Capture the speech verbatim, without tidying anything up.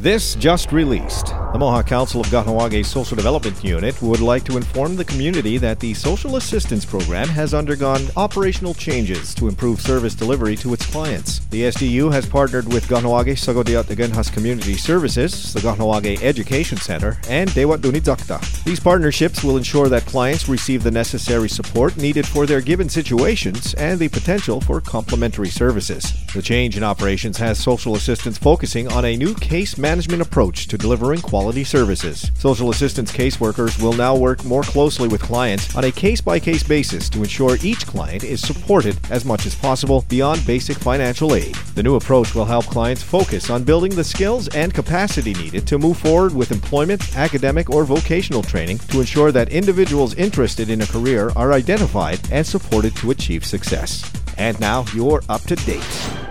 This just released. The Mohawk Council of Kahnawake Social Development Unit would like to inform the community that the Social Assistance Program has undergone operational changes to improve service delivery to its clients. The S D U has partnered with Kahnawake Sagodiat Agenhas Community Services, the Kahnawake Education Center, and Dewat Dunizakta. These partnerships will ensure that clients receive the necessary support needed for their given situations and the potential for complementary services. The change in operations has social assistance focusing on a new case management approach to delivering quality services. Social assistance caseworkers will now work more closely with clients on a case-by-case basis to ensure each client is supported as much as possible beyond basic financial aid. The new approach will help clients focus on building the skills and capacity needed to move forward with employment, academic, or vocational training to ensure that individuals interested in a career are identified and supported to achieve success. And now you're up to date.